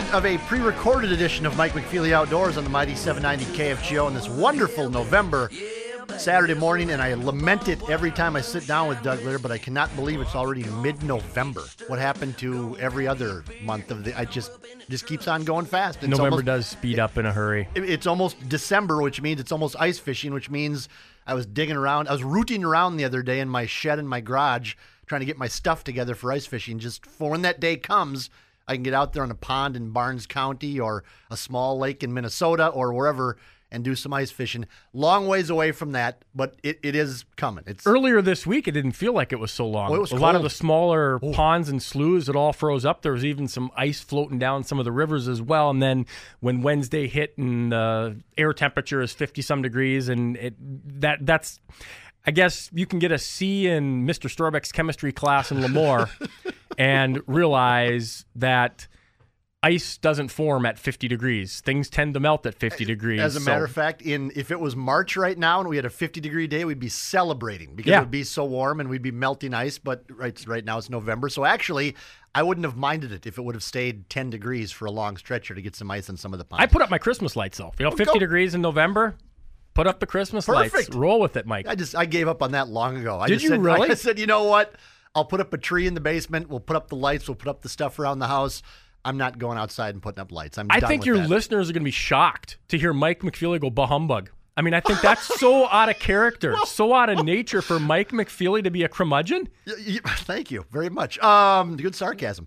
segment of a pre-recorded edition of Mike McFeely Outdoors on the Mighty 790 KFGO on this wonderful November Saturday morning, and I lament it every time I sit down with Doug Lear, but I cannot believe it's already mid-November. What happened to every other month of the? I just keeps on going fast. It's November does speed up in a hurry. It's almost December, which means it's almost ice fishing, which means I was digging around. I was rooting around the other day in my shed in my garage, trying to get my stuff together for ice fishing, just for when that day comes, I can get out there on a pond in Barnes County or a small lake in Minnesota or wherever and do some ice fishing. Long ways away from that, but it is coming. It's Earlier this week, it didn't feel like it was so long. Well, it was a lot of cold. the smaller ponds and sloughs, it all froze up. There was even some ice floating down some of the rivers as well. And then when Wednesday hit and the air temperature is 50-some degrees, and that's... I guess you can get a C in Mr. Storbeck's chemistry class in Lemoore and realize that ice doesn't form at 50 degrees. Things tend to melt at 50 degrees. As a matter of fact, if it was March right now and we had a 50-degree day, we'd be celebrating because it would be so warm and we'd be melting ice. But right now it's November. So actually, I wouldn't have minded it if it would have stayed 10 degrees for a long stretcher to get some ice on some of the ponds. I put up my Christmas lights, though. 50 degrees in November. Put up the Christmas lights. Roll with it, Mike. I gave up on that long ago. Did you really? I said, you know what? I'll put up a tree in the basement. We'll put up the lights. We'll put up the stuff around the house. I'm not going outside and putting up lights. I think your listeners are going to be shocked to hear Mike McFeely go bah humbug. I mean, I think that's so out of character, so out of nature for Mike McFeely to be a curmudgeon. Thank you very much. Good sarcasm.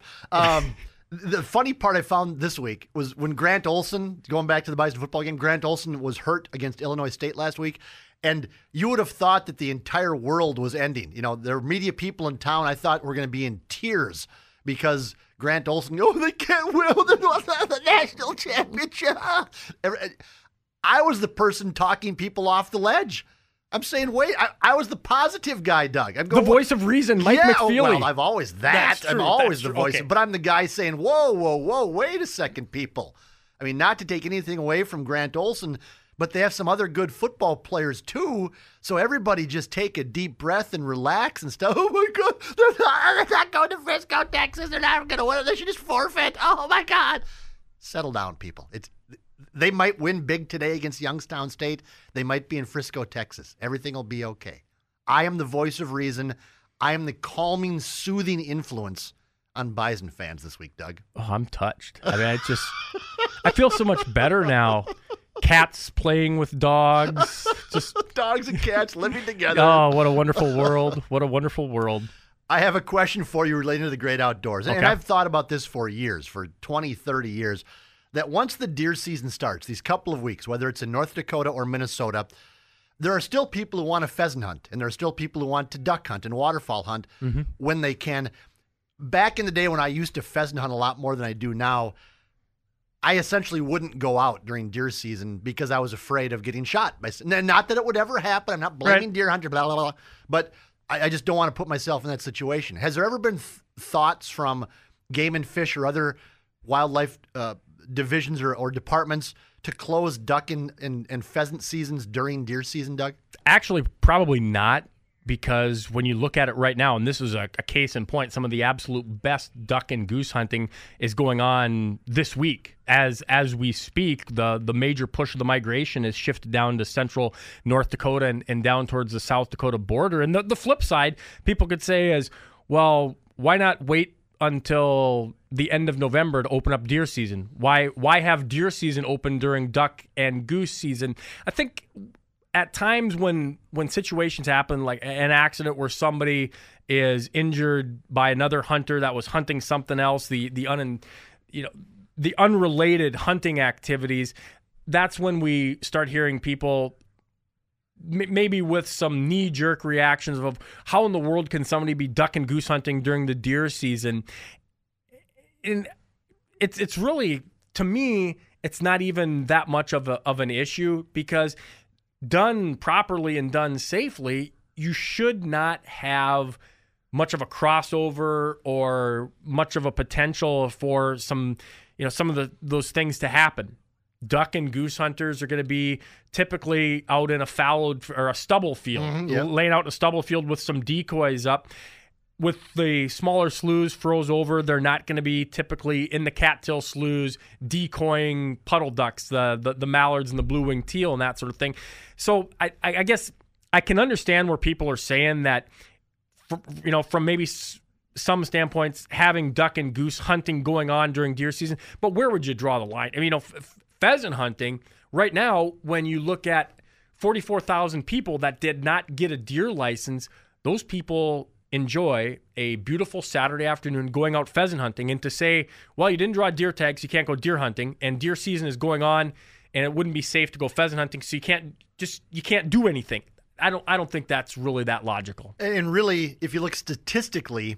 The funny part I found this week was when Grant Olson, going back to the Bison football game, Grant Olson was hurt against Illinois State last week, and you would have thought that the entire world was ending. You know, there were media people in town I thought were going to be in tears because Grant Olson, they can't win the national championship. I was the person talking people off the ledge. I'm saying, wait, I was the positive guy, Doug. I'm going, the voice of reason, Mike McFeely. Well, I've always that. I'm always the voice. Okay. But I'm the guy saying, whoa, wait a second, people. I mean, not to take anything away from Grant Olson, but they have some other good football players too. So everybody just take a deep breath and relax and stuff. Oh, my God. They're not going to Frisco, Texas. They're not going to win. They should just forfeit. Oh, my God. Settle down, people. They might win big today against Youngstown State. They might be in Frisco, Texas. Everything will be okay. I am the voice of reason. I am the calming, soothing influence on Bison fans this week, Doug. Oh, I'm touched. I mean, I feel so much better now. Cats playing with dogs. Just dogs and cats living together. Oh, what a wonderful world. What a wonderful world. I have a question for you relating to the great outdoors. Okay. And I've thought about this for years, for 20, 30 years. That once the deer season starts, these couple of weeks, whether it's in North Dakota or Minnesota, there are still people who want to pheasant hunt, and there are still people who want to duck hunt and waterfowl hunt when they can. Back in the day when I used to pheasant hunt a lot more than I do now, I essentially wouldn't go out during deer season because I was afraid of getting shot. Not that it would ever happen. I'm not blaming deer hunter, blah, blah, blah. But I just don't want to put myself in that situation. Has there ever been thoughts from Game and Fish or other wildlife divisions or departments to close duck and pheasant seasons during deer season, Doug? Actually, probably not, because when you look at it right now, and this is a case in point, some of the absolute best duck and goose hunting is going on this week. As we speak, the major push of the migration is shifted down to central North Dakota and down towards the South Dakota border. And the flip side, people could say is, well, why not wait until the end of November to open up deer season? Why have deer season open during duck and goose season? I think at times when situations happen, like an accident where somebody is injured by another hunter that was hunting something else, the unrelated hunting activities, that's when we start hearing people maybe with some knee-jerk reactions of how in the world can somebody be duck and goose hunting during the deer season? And it's really, to me, it's not even that much of an issue, because done properly and done safely, you should not have much of a crossover or much of a potential for some of those things to happen. Duck and goose hunters are going to be typically out in a fallowed or a stubble field, laying out in a stubble field with some decoys up. with the smaller sloughs froze over, they're not going to be typically in the cattail sloughs decoying puddle ducks, the mallards and the blue-winged teal and that sort of thing. So I guess I can understand where people are saying that, from maybe some standpoints, having duck and goose hunting going on during deer season, but where would you draw the line? I mean, pheasant hunting right now, when you look at 44,000 people that did not get a deer license, those people enjoy a beautiful Saturday afternoon going out pheasant hunting. And to say, well, you didn't draw deer tags, you can't go deer hunting, and deer season is going on, and it wouldn't be safe to go pheasant hunting, so you can't do anything. I don't think that's really that logical. And really, if you look statistically,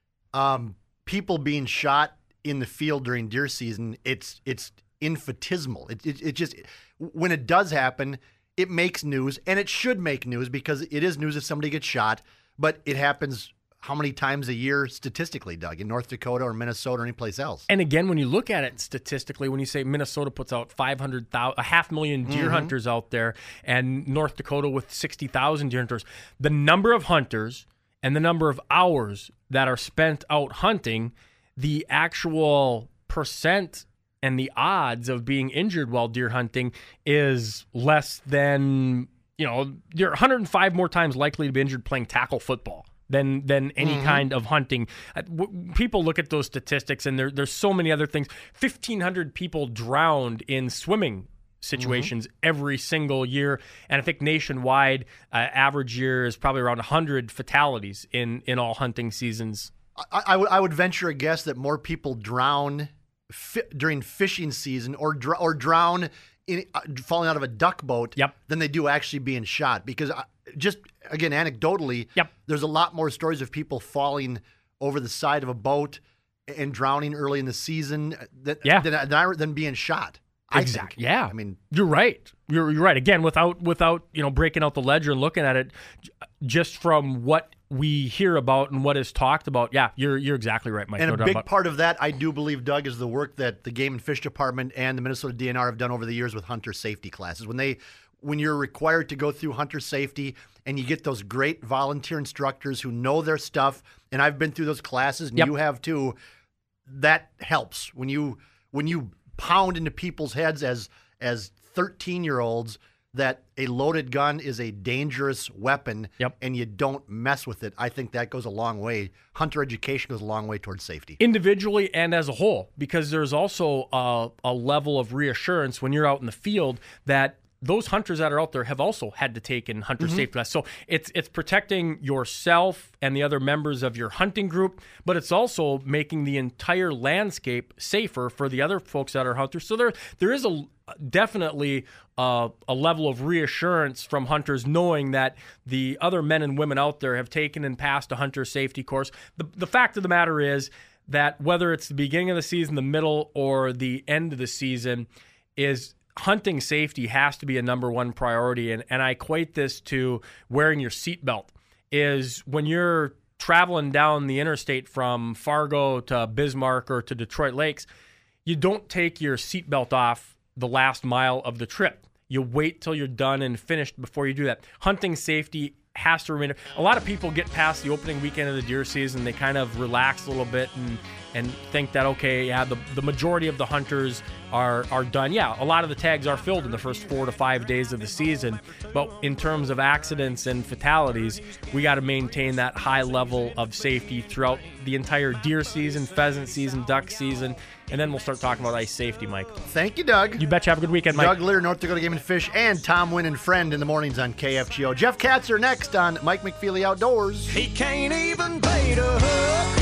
people being shot in the field during deer season, it's infinitesimal. It just, when it does happen, it makes news, and it should make news because it is news if somebody gets shot. But it happens how many times a year statistically, Doug, in North Dakota or Minnesota or any place else? And again, when you look at it statistically, when you say Minnesota puts out 500,000 deer hunters out there, and North Dakota with 60,000 deer hunters, the number of hunters and the number of hours that are spent out hunting, the actual percent and the odds of being injured while deer hunting is less than, you're 105 more times likely to be injured playing tackle football than any kind of hunting. People look at those statistics, and there's so many other things. 1,500 people drowned in swimming situations every single year, and I think nationwide, average year is probably around 100 fatalities in all hunting seasons. I would venture a guess that more people drown during fishing season or drown in falling out of a duck boat than they do actually being shot. Because just, again, anecdotally, there's a lot more stories of people falling over the side of a boat and drowning early in the season than being shot. Exactly. Yeah. I mean, you're right. You're right. Again, without breaking out the ledger and looking at it, just from what we hear about and what is talked about. Yeah, you're exactly right, Mike. And a big part of that, I do believe, Doug, is the work that the Game and Fish Department and the Minnesota DNR have done over the years with hunter safety classes. When you're required to go through hunter safety and you get those great volunteer instructors who know their stuff, and I've been through those classes, and you have too, that helps. When you pound into people's heads as 13-year-olds that a loaded gun is a dangerous weapon and you don't mess with it, I think that goes a long way. Hunter education goes a long way towards safety. Individually and as a whole, because there's also a level of reassurance when you're out in the field that those hunters that are out there have also had to take in hunter safety class. So it's protecting yourself and the other members of your hunting group, but it's also making the entire landscape safer for the other folks that are hunters. So there is definitely a level of reassurance from hunters knowing that the other men and women out there have taken and passed a hunter safety course. The fact of the matter is that whether it's the beginning of the season, the middle, or the end of the season, is hunting safety has to be a number one priority. And I equate this to wearing your seatbelt. Is when you're traveling down the interstate from Fargo to Bismarck or to Detroit Lakes, you don't take your seatbelt off the last mile of the trip. You wait till you're done and finished before you do that. Hunting safety has to remain. A lot of people get past the opening weekend of the deer season. They kind of relax a little bit and think that, okay, yeah, the majority of the hunters are done. Yeah, a lot of the tags are filled in the first 4 to 5 days of the season. But in terms of accidents and fatalities, we got to maintain that high level of safety throughout the entire deer season, pheasant season, duck season, and then we'll start talking about ice safety, Mike. Thank you, Doug. You betcha. Have a good weekend, Mike. Doug Lear, North Dakota Game and Fish, and Tom Wynn and Friend in the mornings on KFGO. Jeff Katzer next on Mike McFeely Outdoors. He can't even bait a hook.